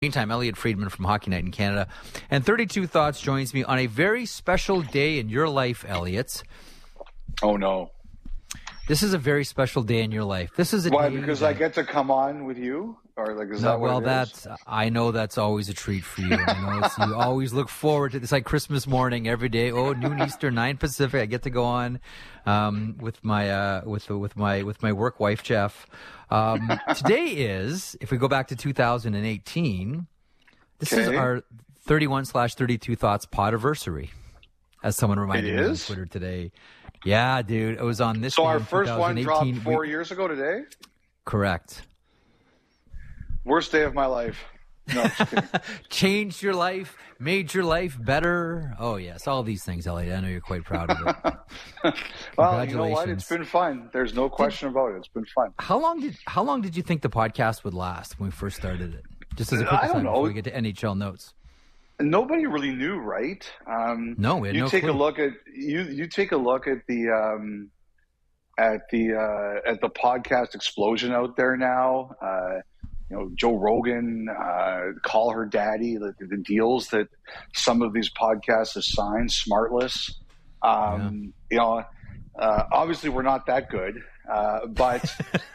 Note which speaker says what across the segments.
Speaker 1: Meantime, Elliot Friedman from Hockey Night in Canada. And 32 Thoughts joins me on a very special day in your life, Elliot.
Speaker 2: Oh, no.
Speaker 1: This is a very special day in your life. This is a
Speaker 2: Why?
Speaker 1: day
Speaker 2: Because
Speaker 1: that...
Speaker 2: I get to come on with you? Or like, is
Speaker 1: no,
Speaker 2: that what
Speaker 1: well,
Speaker 2: it
Speaker 1: that's,
Speaker 2: is?
Speaker 1: I know that's always a treat for you. I know you always look forward to this, like Christmas morning every day. Oh, noon Eastern, 9 Pacific. I get to go on with my work wife, Jeff. Today is, if we go back to 2018, this is our 31/32 Thoughts Podiversary, as someone reminded me on Twitter today. Yeah, dude, it was on this.
Speaker 2: So our first one dropped 4 years ago today?
Speaker 1: Correct.
Speaker 2: Worst day of my life. No, just kidding.
Speaker 1: Changed your life, made your life better. Oh, yes, all these things, Elliot. I know you're quite proud of it.
Speaker 2: Well, you know what? It's been fun. There's no question about it. It's been fun.
Speaker 1: How long did you think the podcast would last when we first started it? Just as a quick aside before we get to NHL notes.
Speaker 2: Nobody really knew, right?
Speaker 1: No, we had no clue.
Speaker 2: You take a look at the podcast explosion out there now. Joe Rogan, Call Her Daddy, the deals that some of these podcasts have signed, Smartless. Obviously we're not that good, but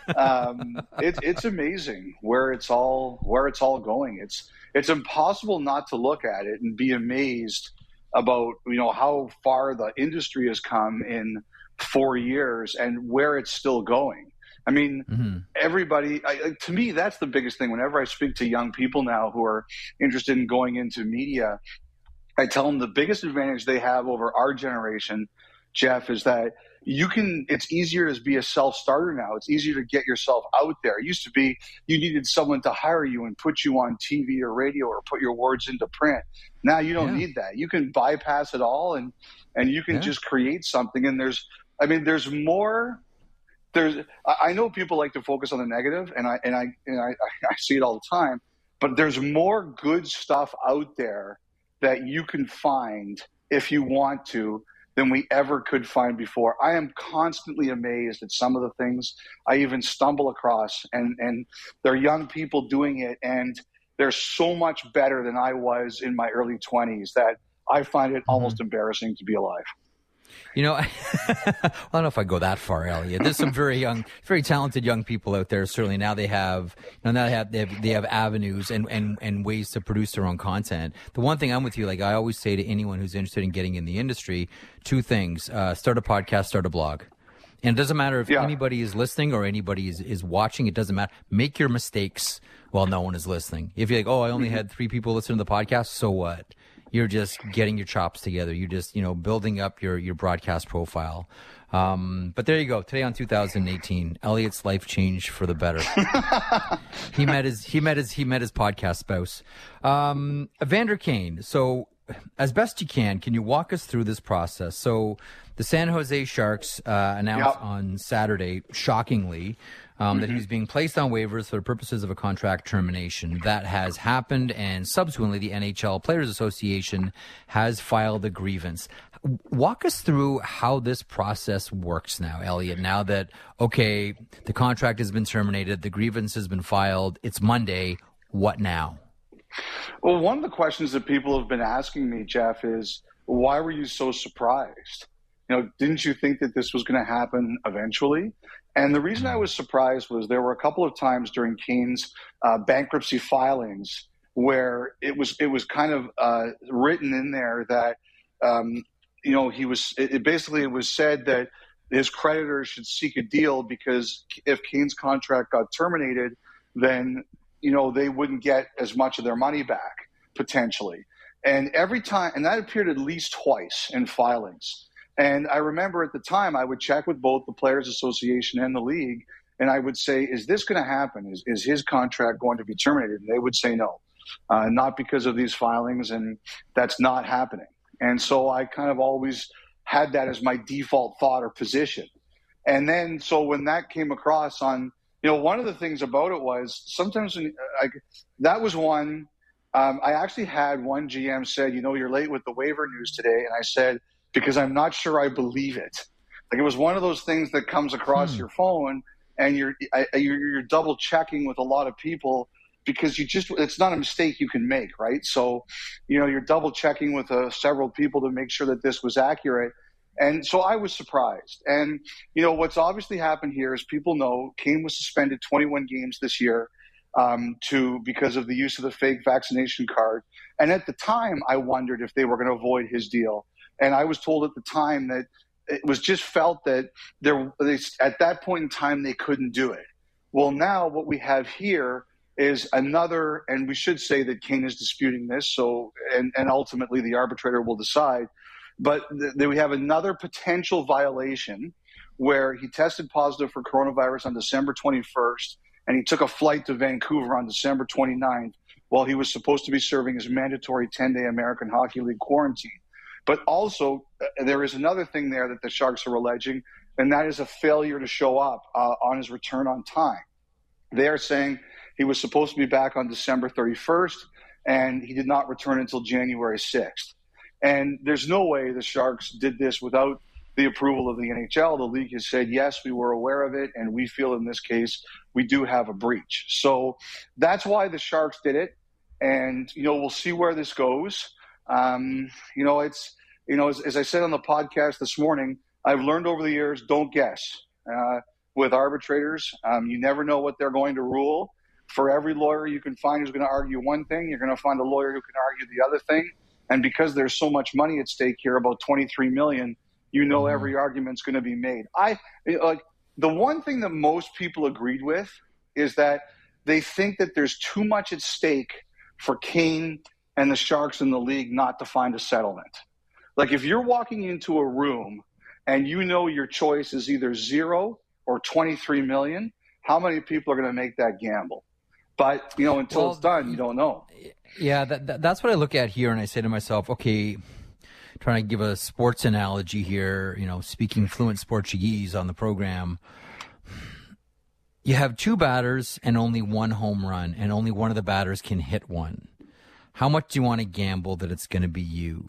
Speaker 2: it's amazing where it's all going. It's impossible not to look at it and be amazed about how far the industry has come in 4 years and where it's still going. I mean, everybody, to me, that's the biggest thing. Whenever I speak to young people now who are interested in going into media, I tell them the biggest advantage they have over our generation, Jeff, is that it's easier to be a self-starter now. It's easier to get yourself out there. It used to be you needed someone to hire you and put you on TV or radio or put your words into print. Now you don't need that. You can bypass it all and you can just create something. And there's more. I know people like to focus on the negative, and I see it all the time. But there's more good stuff out there that you can find if you want to than we ever could find before. I am constantly amazed at some of the things I even stumble across, and there are young people doing it, and they're so much better than I was in my early 20s that I find it almost embarrassing to be alive.
Speaker 1: I don't know if I go that far, Elliot. There's some very young, very talented young people out there. Certainly now they have avenues and ways to produce their own content. The one thing I'm with you, like I always say to anyone who's interested in getting in the industry, two things: start a podcast, start a blog. And it doesn't matter if anybody is listening or anybody is watching. It doesn't matter. Make your mistakes while no one is listening. If you're like, I only had 3 people listen to the podcast, so what? You're just getting your chops together. You're just, building up your broadcast profile. But there you go. Today on 2018, Elliot's life changed for the better. He met his podcast spouse, Evander Kane. So, as best you can you walk us through this process? So, the San Jose Sharks announced on Saturday, shockingly, that he was being placed on waivers for the purposes of a contract termination. That has happened, and subsequently the NHL Players Association has filed a grievance. Walk us through how this process works now, Elliot, now that, the contract has been terminated, the grievance has been filed, it's Monday, what now?
Speaker 2: Well, one of the questions that people have been asking me, Jeff, is why were you so surprised? Didn't you think that this was going to happen eventually? And the reason I was surprised was there were a couple of times during Kane's bankruptcy filings where it was kind of written in there that it was said that his creditors should seek a deal because if Kane's contract got terminated, then they wouldn't get as much of their money back potentially. And every time, and that appeared at least twice in filings. And I remember at the time I would check with both the Players Association and the league, and I would say, is this going to happen? Is his contract going to be terminated? And they would say no, not because of these filings, and that's not happening. And so I kind of always had that as my default thought or position. And then so when that came across on, one of the things about it was sometimes that was one. I actually had one GM said, you're late with the waiver news today. And I said, because I'm not sure I believe it. Like it was one of those things that comes across your phone and you're double checking with a lot of people because it's not a mistake you can make, right? So, you're double checking with several people to make sure that this was accurate. And so I was surprised. And, what's obviously happened here is people know Kane was suspended 21 games this year because of the use of the fake vaccination card. And at the time, I wondered if they were going to avoid his deal. And I was told at the time that it was just felt that at that point in time, they couldn't do it. Well, now what we have here is another, and we should say that Kane is disputing this, so and ultimately the arbitrator will decide. But we have another potential violation where he tested positive for coronavirus on December 21st, and he took a flight to Vancouver on December 29th while he was supposed to be serving his mandatory 10-day American Hockey League quarantine. But also, there is another thing there that the Sharks are alleging, and that is a failure to show up on his return on time. They are saying he was supposed to be back on December 31st, and he did not return until January 6th. And there's no way the Sharks did this without the approval of the NHL. The league has said, yes, we were aware of it, and we feel in this case we do have a breach. So that's why the Sharks did it, and we'll see where this goes. As I said on the podcast this morning, I've learned over the years, don't guess with arbitrators. You never know what they're going to rule. For every lawyer you can find who's going to argue one thing, you're going to find a lawyer who can argue the other thing. And because there's so much money at stake here, about $23 million, every argument's going to be made. The one thing that most people agreed with is that they think that there's too much at stake for Kane and the Sharks in the league not to find a settlement. Like if you're walking into a room and your choice is either 0 or $23 million, how many people are going to make that gamble? But, until it's done, you don't know.
Speaker 1: Yeah, that's what I look at here, and I say to myself, okay, trying to give a sports analogy here, speaking fluent Portuguese on the program, you have two batters and only one home run, and only one of the batters can hit one. How much do you want to gamble that it's going to be you?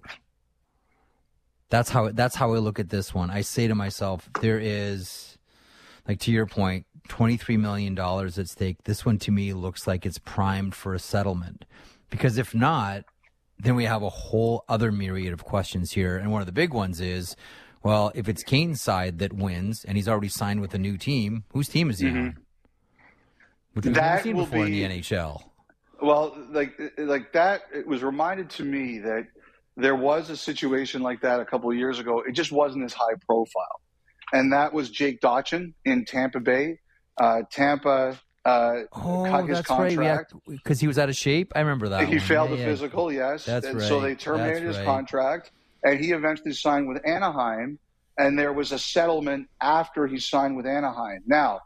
Speaker 1: That's how I look at this one. I say to myself, there is, like to your point, $23 million at stake. This one to me looks like it's primed for a settlement. Because if not, then we have a whole other myriad of questions here. And one of the big ones is, well, if it's Kane's side that wins and he's already signed with a new team, whose team is he on? Which we've never seen before in the NHL.
Speaker 2: Well, like that, it was reminded to me that there was a situation like that a couple of years ago. It just wasn't as high profile. And that was Jake Dotchin in Tampa Bay. Tampa cut his contract.
Speaker 1: Because he was out of shape? I remember that.
Speaker 2: He failed the physical, yes.
Speaker 1: That's
Speaker 2: and
Speaker 1: right.
Speaker 2: So they terminated his contract, and he eventually signed with Anaheim, and there was a settlement after he signed with Anaheim. Now,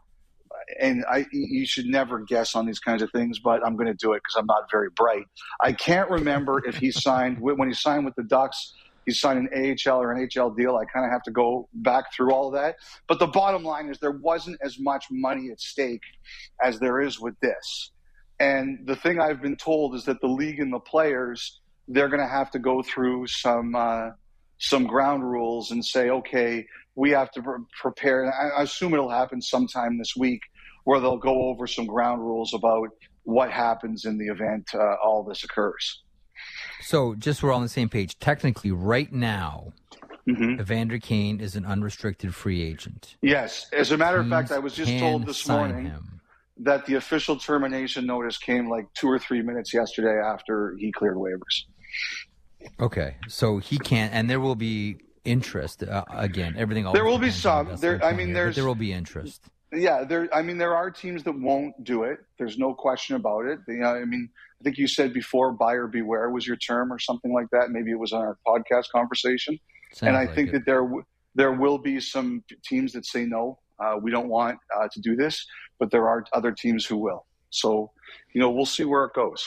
Speaker 2: you should never guess on these kinds of things, but I'm going to do it because I'm not very bright. I can't remember if he signed, when he signed with the Ducks, he signed an AHL or an NHL deal. I kind of have to go back through all of that. But the bottom line is there wasn't as much money at stake as there is with this. And the thing I've been told is that the league and the players, they're going to have to go through some ground rules and say, okay, we have to prepare. And I assume it'll happen sometime this week where they'll go over some ground rules about what happens in the event all this occurs.
Speaker 1: So just so we're all on the same page, technically right now, Evander Kane is an unrestricted free agent.
Speaker 2: Yes. As a matter of fact, I was just told this morning that the official termination notice came like 2 or 3 minutes yesterday after he cleared waivers.
Speaker 1: Okay. So he can't, and there will be interest. Again, everything.
Speaker 2: There will be some. There
Speaker 1: will be interest.
Speaker 2: Yeah. There are teams that won't do it. There's no question about it. I think you said before, buyer beware was your term or something like that. Maybe it was on our podcast conversation. And I think that there will be some teams that say, no, we don't want to do this, but there are other teams who will. So, we'll see where it goes.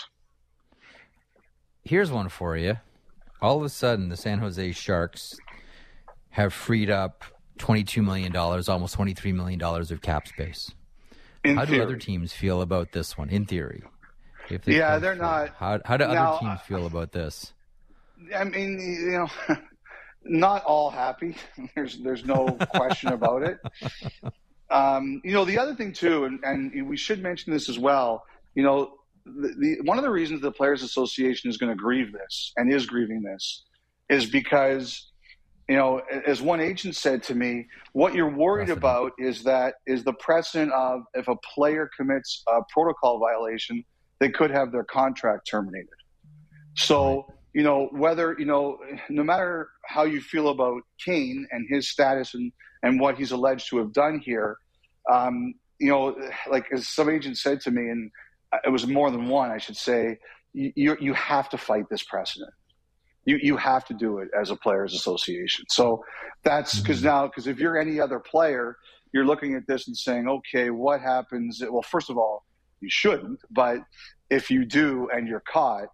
Speaker 1: Here's one for you. All of a sudden, the San Jose Sharks have freed up $22 million, almost $23 million of cap space. How do other teams feel about this one, in theory?
Speaker 2: They're not.
Speaker 1: How do other teams feel about this?
Speaker 2: Not all happy. There's no question about it. The other thing too, and we should mention this as well. one of the reasons the Players Association is going to grieve this and is grieving this is because, as one agent said to me, what you're worried about is the precedent of if a player commits a protocol violation, they could have their contract terminated. So, whether, no matter how you feel about Kane and his status and what he's alleged to have done here, like as some agent said to me, and it was more than one, I should say, you have to fight this precedent. You have to do it as a players association. So that's because if you're any other player, you're looking at this and saying, okay, what happens? Well, first of all, you shouldn't, but if you do and you're caught,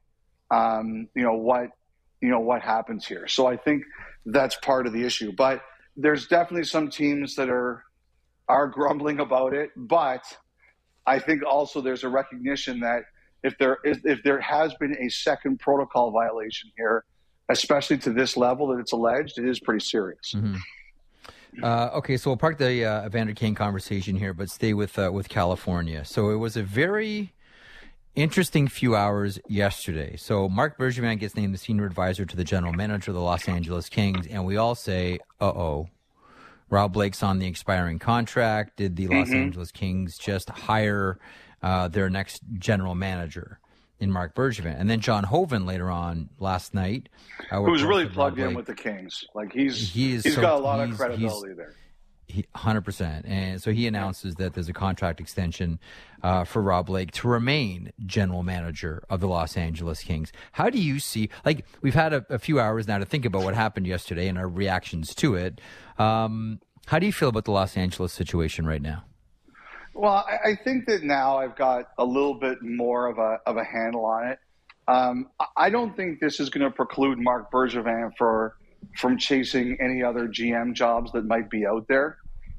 Speaker 2: what happens here? So I think that's part of the issue. But there's definitely some teams that are grumbling about it. But I think also there's a recognition that if there has been a second protocol violation here, especially to this level that it's alleged, it is pretty serious.
Speaker 1: Mm-hmm. Okay, so we'll park the Evander Kane conversation here, but stay with California. So it was a very interesting few hours yesterday. So Marc Bergevin gets named the senior advisor to the general manager of the Los Angeles Kings, and we all say, uh-oh. Rob Blake's on the expiring contract. Did the Los Angeles Kings just hire their next general manager in Marc Bergevin? And then John Hoven later on last night,
Speaker 2: who's really plugged in with the Kings. Like he's got a lot of credibility there.
Speaker 1: 100%. And so he announces that there's a contract extension for Rob Blake to remain general manager of the Los Angeles Kings. How do you see, like, we've had a few hours now to think about what happened yesterday and our reactions to it. How do you feel about the Los Angeles situation right now?
Speaker 2: Well, I think that now I've got a little bit more of a handle on it. I don't think this is going to preclude Marc Bergevin from chasing any other GM jobs that might be out there.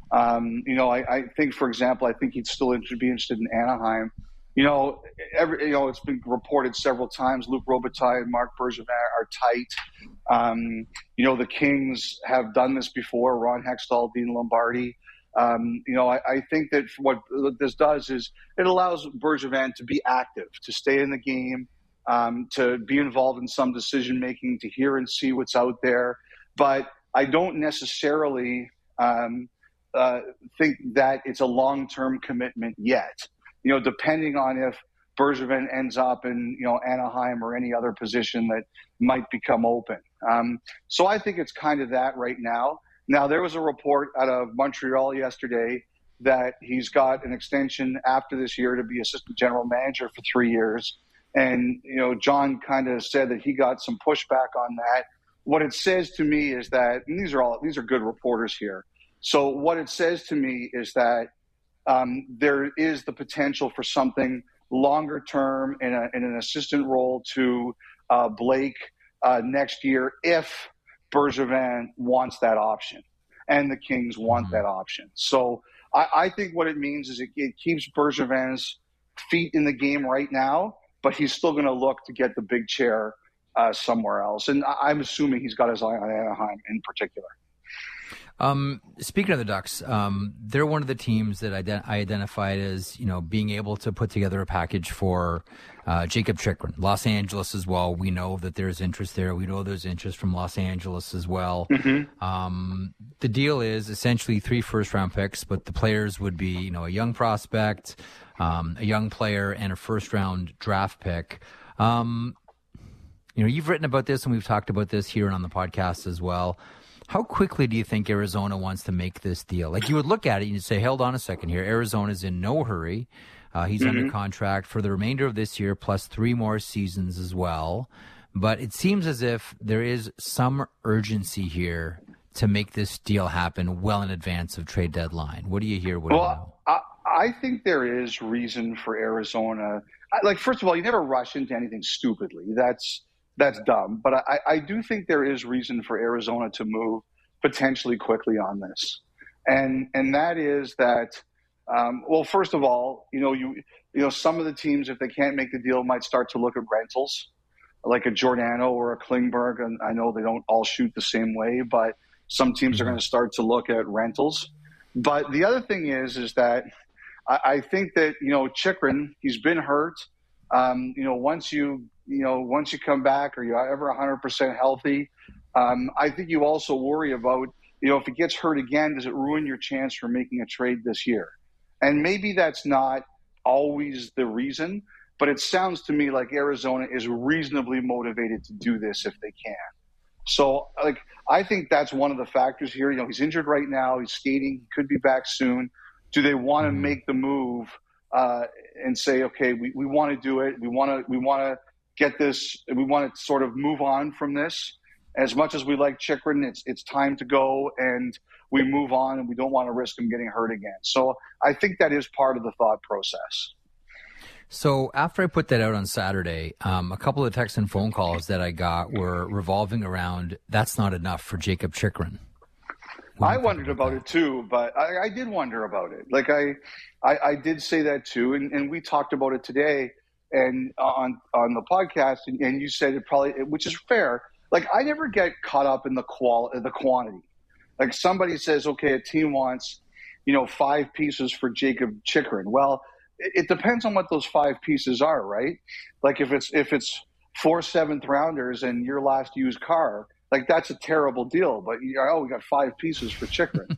Speaker 2: I think, for example, I think he'd still be interested in Anaheim. It's been reported several times Luc Robitaille and Marc Bergevin are tight. The Kings have done this before. Ron Hextall, Dean Lombardi. I think that what this does is it allows Bergevin to be active, to stay in the game, to be involved in some decision making, to hear and see what's out there. But I don't necessarily think that it's a long-term commitment yet. Depending on if Bergevin ends up in Anaheim or any other position that might become open. So I think it's kind of that right now. Now, there was a report out of Montreal yesterday that he's got an extension after this year to be assistant general manager for 3 years. And, John kind of said that he got some pushback on that. What it says to me is that, and these are good reporters here. So what it says to me is that there is the potential for something longer term in an assistant role to Blake next year if Bergevin wants that option and the Kings want that option. So I think what it means is it keeps Bergevin's feet in the game right now, but he's still going to look to get the big chair somewhere else. And I'm assuming he's got his eye on Anaheim in particular.
Speaker 1: Speaking of the Ducks, they're one of the teams that I identified as, being able to put together a package for Jacob Chychrun. Los Angeles as well. We know that there's interest there. We know there's interest from Los Angeles as well. Mm-hmm. The deal is essentially 3 first-round picks, but the players would be, a young prospect, a young player, and a first-round draft pick. You've written about this, and we've talked about this here and on the podcast as well. How quickly do you think Arizona wants to make this deal? Like, you would look at it and you'd say, hold on a second here. Arizona's in no hurry. He's under contract for the remainder of this year plus 3 more seasons as well. But it seems as if there is some urgency here to make this deal happen well in advance of trade deadline. What do you hear? What do you know?
Speaker 2: I think there is reason for Arizona. First of all, you never rush into anything stupidly. That's dumb. But I do think there is reason for Arizona to move potentially quickly on this. And that is that, first of all, some of the teams, if they can't make the deal, might start to look at rentals, like a Giordano or a Klingberg. And I know they don't all shoot the same way, but some teams are going to start to look at rentals. But the other thing is that I think that, Chychrun, he's been hurt. Once you come back, or you're ever 100% healthy, I think you also worry about, if he gets hurt again, does it ruin your chance for making a trade this year? And maybe that's not always the reason, but it sounds to me like Arizona is reasonably motivated to do this if they can. So, I think that's one of the factors here. He's injured right now. He's skating. He could be back soon. Do they want to make the move and say, okay, we want to do it. We want to get this. We want to sort of move on from this. As much as we like Chychrun, it's time to go, and we move on, and we don't want to risk him getting hurt again. So I think that is part of the thought process.
Speaker 1: So after I put that out on Saturday, a couple of texts and phone calls that I got were revolving around, that's not enough for Jakob Chychrun.
Speaker 2: I wondered about it too, but I did wonder about it. I did say that too, and we talked about it today and on the podcast, and you said it probably, which is fair. I never get caught up in the quantity. Somebody says, okay, a team wants, 5 pieces for Jakob Chychrun. Well, it depends on what those 5 pieces are, right? If it's 4 7th rounders and your last used car, that's a terrible deal. But we got 5 pieces for Chychrun.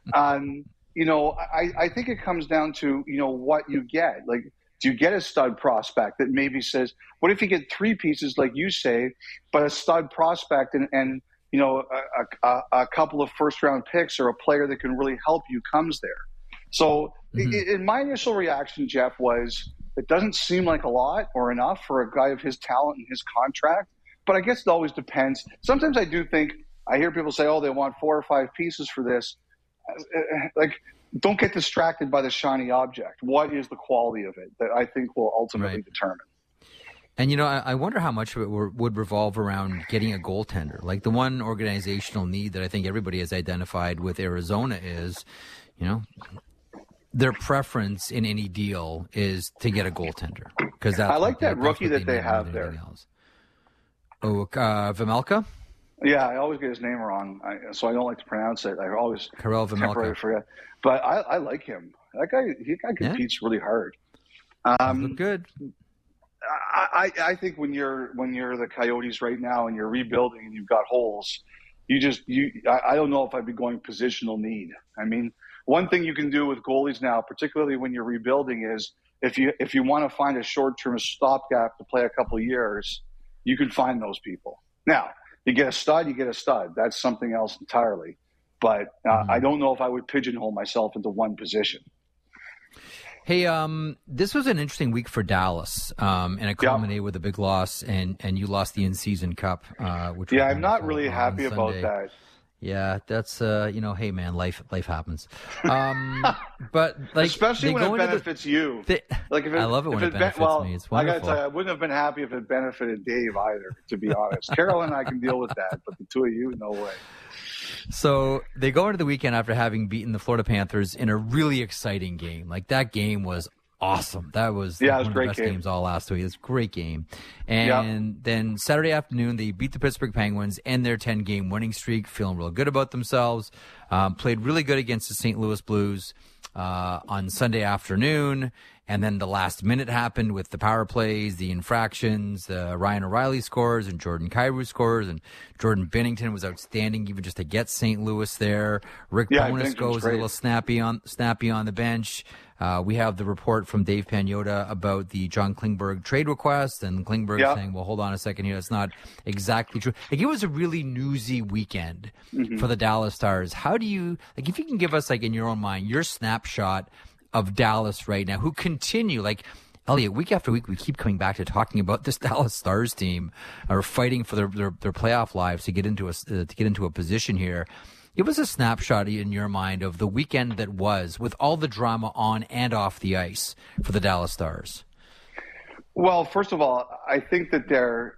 Speaker 2: I think it comes down to what you get. Do you get a stud prospect that maybe says, what if you get 3 pieces, like you say, but a stud prospect and a couple of first-round picks or a player that can really help you comes there? So in my initial reaction, Jeff, was it doesn't seem like a lot or enough for a guy of his talent and his contract. But I guess it always depends. Sometimes I do think I hear people say, they want 4 or 5 pieces for this. Don't get distracted by the shiny object. What is the quality of it that I think will ultimately determine?
Speaker 1: And, I wonder how much of it would revolve around getting a goaltender. The one organizational need that I think everybody has identified with Arizona is, their preference in any deal is to get a goaltender. Because I
Speaker 2: like that rookie that they have there.
Speaker 1: Vejmelka?
Speaker 2: Yeah, I always get his name wrong, so I don't like to pronounce it. I always
Speaker 1: Karel Vejmelka.
Speaker 2: Forget. But I like him. That guy competes really hard.
Speaker 1: Look good.
Speaker 2: I think when you're the Coyotes right now and you're rebuilding and you've got holes, I don't know if I'd be going positional need. I mean, one thing you can do with goalies now, particularly when you're rebuilding, is if you want to find a short-term stopgap to play a couple of years, you can find those people. Now, you get a stud. That's something else entirely. But I don't know if I would pigeonhole myself into one position.
Speaker 1: Hey, this was an interesting week for Dallas, and it culminated with a big loss, and you lost the in-season cup. Which
Speaker 2: I'm not really happy about that.
Speaker 1: Yeah, that's hey man, life happens. But
Speaker 2: especially when it benefits you.
Speaker 1: I love it when it benefits me. It's wonderful.
Speaker 2: I gotta tell you, I wouldn't have been happy if it benefited Dave either, to be honest. Carol and I can deal with that, but the two of you, no way.
Speaker 1: So they go into the weekend after having beaten the Florida Panthers in a really exciting game. That game was awesome. That was one of the best games all last week. It was a great game. And then Saturday afternoon, they beat the Pittsburgh Penguins, end their 10-game winning streak, feeling real good about themselves. Played really good against the St. Louis Blues on Sunday afternoon. And then the last minute happened with the power plays, the infractions, Ryan O'Reilly scores and Jordan Kyrou scores, and Jordan Binnington was outstanding even just to get St. Louis there. Rick Bowness goes a little snappy on the bench. We have the report from Dave Pagnotta about the John Klingberg trade request, and Klingberg saying, well, hold on a second here, that's not exactly true. It was a really newsy weekend for the Dallas Stars. How do you, if you can give us, in your own mind, your snapshot of Dallas right now, who continue, Elliot, week after week, we keep coming back to talking about this Dallas Stars team, are fighting for their playoff lives to get into a position here. Give us a snapshot in your mind of the weekend that was, with all the drama on and off the ice for the Dallas Stars.
Speaker 2: Well, first of all, I think they're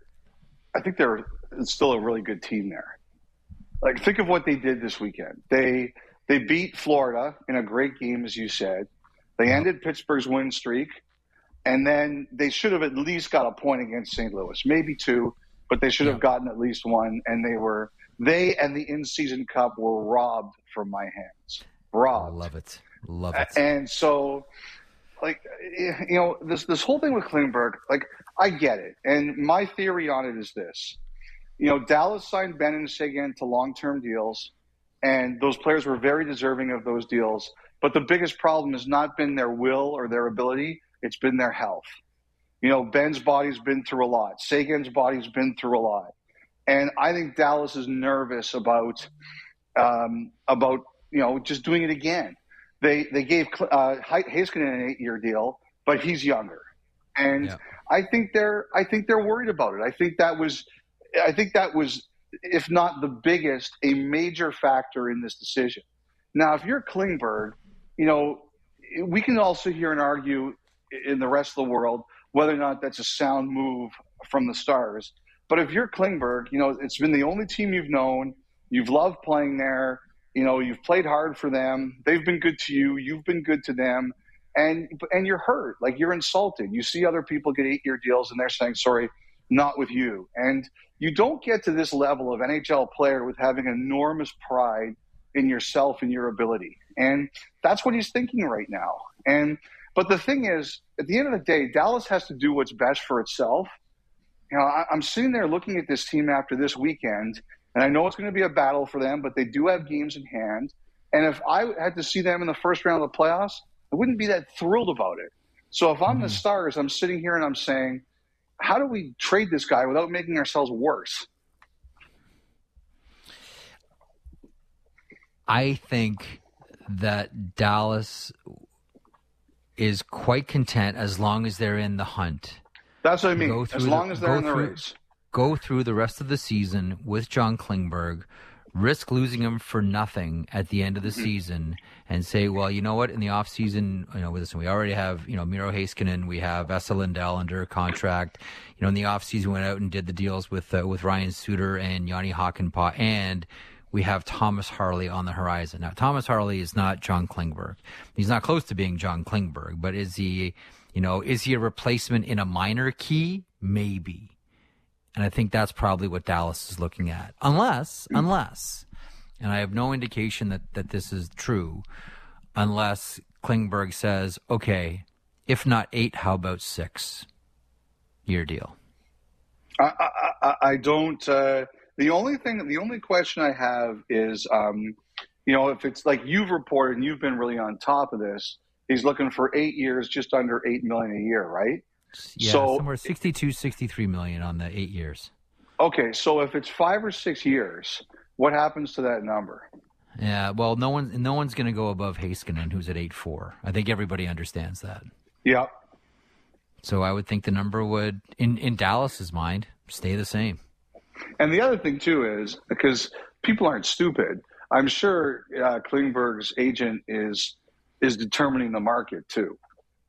Speaker 2: still a really good team there. Think of what they did this weekend. They beat Florida in a great game, as you said. They ended Pittsburgh's win streak, and then they should have at least got a point against St. Louis, maybe 2, but they should have gotten at least 1, and they and the in-season cup were robbed from my hands. Robbed.
Speaker 1: Love it.
Speaker 2: And so like, this whole thing with Klingberg, like, I get it. And my theory on it is this. Dallas signed Benn and Seguin to long-term deals, and those players were very deserving of those deals. But the biggest problem has not been their will or their ability. It's been their health. Benn's body's been through a lot. Seguin's body's been through a lot. And I think Dallas is nervous about just doing it again. They gave Heiskanen an 8-year deal, but he's younger. And yeah. I think they're worried about it. I think that was, if not the biggest, a major factor in this decision. Now, if you're Klingberg, we can all sit here and argue in the rest of the world whether or not that's a sound move from the Stars. But if you're Klingberg, it's been the only team you've known. You've loved playing there. You've played hard for them. They've been good to you. You've been good to them. And you're hurt. Like, you're insulted. You see other people get 8-year deals and they're saying, sorry, not with you. And you don't get to this level of NHL player with having enormous pride in yourself and your ability. And that's what he's thinking right now. But the thing is, at the end of the day, Dallas has to do what's best for itself. I'm sitting there looking at this team after this weekend, and I know it's going to be a battle for them, but they do have games in hand. And if I had to see them in the first round of the playoffs, I wouldn't be that thrilled about it. So if I'm the Stars, I'm sitting here and I'm saying, how do we trade this guy without making ourselves worse?
Speaker 1: I think that Dallas is quite content as long as they're in the hunt.
Speaker 2: That's what I mean. As long as they're in the race.
Speaker 1: Go through the rest of the season with John Klingberg, risk losing him for nothing at the end of the season, and say, well, you know what? In the offseason, listen, we already have, Miro Heiskanen, we have Esa Lindell under contract. In the offseason, we went out and did the deals with Ryan Suter and Yanni Hakanpää, and we have Thomas Harley on the horizon. Now, Thomas Harley is not John Klingberg. He's not close to being John Klingberg, but is he a replacement in a minor key? Maybe. And I think that's probably what Dallas is looking at. Unless, and I have no indication that this is true, unless Klingberg says, okay, if not 8, how about 6-year deal?
Speaker 2: I don't. The only question I have is, if it's like you've reported and you've been really on top of this, he's looking for 8 years, just under $8 million a year, right?
Speaker 1: Yeah, so, somewhere 62, 63 million on the 8 years.
Speaker 2: Okay, so if it's 5 or 6 years, what happens to that number?
Speaker 1: Yeah, well, no one's going to go above Heiskanen, who's at 8.4. I think everybody understands that.
Speaker 2: Yeah.
Speaker 1: So I would think the number would, in Dallas's mind, stay the same.
Speaker 2: And the other thing, too, is because people aren't stupid, I'm sure Klingberg's agent is determining the market, too.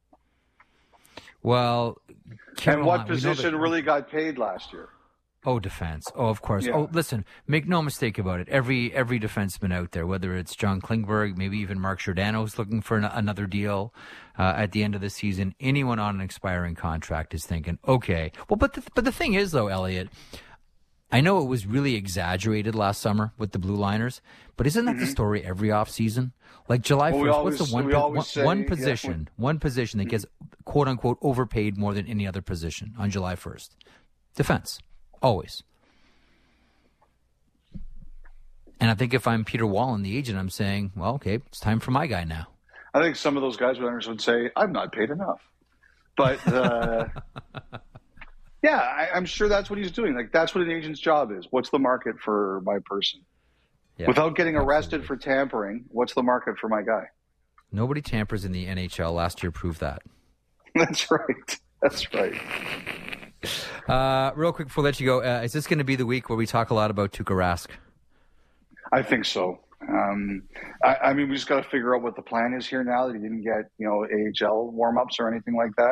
Speaker 1: Well,
Speaker 2: and what position really got paid last year?
Speaker 1: Oh, defense. Oh, of course. Yeah. Oh, listen, make no mistake about it. Every defenseman out there, whether it's John Klingberg, maybe even Mark Giordano is looking for another deal at the end of the season, anyone on an expiring contract is thinking, okay. Well, but the thing is, though, Elliot, I know it was really exaggerated last summer with the Blue Liners, but isn't that the story every offseason? Like July 1st, what's the one position that gets quote-unquote overpaid more than any other position on July 1st? Defense. Always. And I think if I'm Peter Wallen, the agent, I'm saying, well, okay, it's time for my guy now.
Speaker 2: I think some of those guys would say, I'm not paid enough. But, yeah, I'm sure that's what he's doing. Like, that's what an agent's job is. What's the market for my person? Yeah, without getting arrested for tampering, what's the market for my guy?
Speaker 1: Nobody tampers in the NHL. Last year proved that.
Speaker 2: That's right. That's right.
Speaker 1: Real quick before I let you go, is this going to be the week where we talk a lot about Tuukka Rask?
Speaker 2: I think so. I mean, we just got to figure out what the plan is here now that he didn't get, AHL warm-ups or anything like that.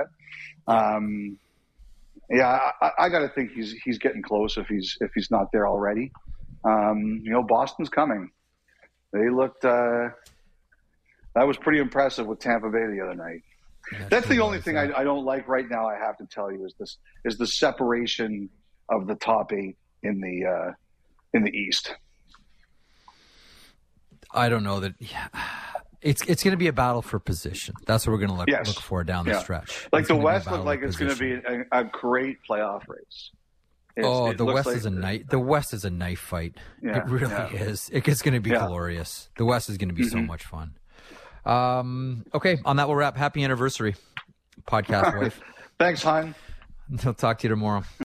Speaker 2: Yeah, I got to think he's getting close if he's not there already. Boston's coming. They looked that was pretty impressive with Tampa Bay the other night. That's the only thing I don't like right now. I have to tell you is the separation of the top 8 in the East.
Speaker 1: I don't know that. Yeah. It's going to be a battle for position. That's what we're going to look for down the stretch.
Speaker 2: Like the West looks like it's going to be a great playoff race.
Speaker 1: The West is the West is a knife fight.
Speaker 2: Yeah,
Speaker 1: it really is. It's going to be glorious. The West is going to be so much fun. Okay, on that we'll wrap. Happy anniversary, podcast wife.
Speaker 2: Thanks, hon.
Speaker 1: I'll talk to you tomorrow.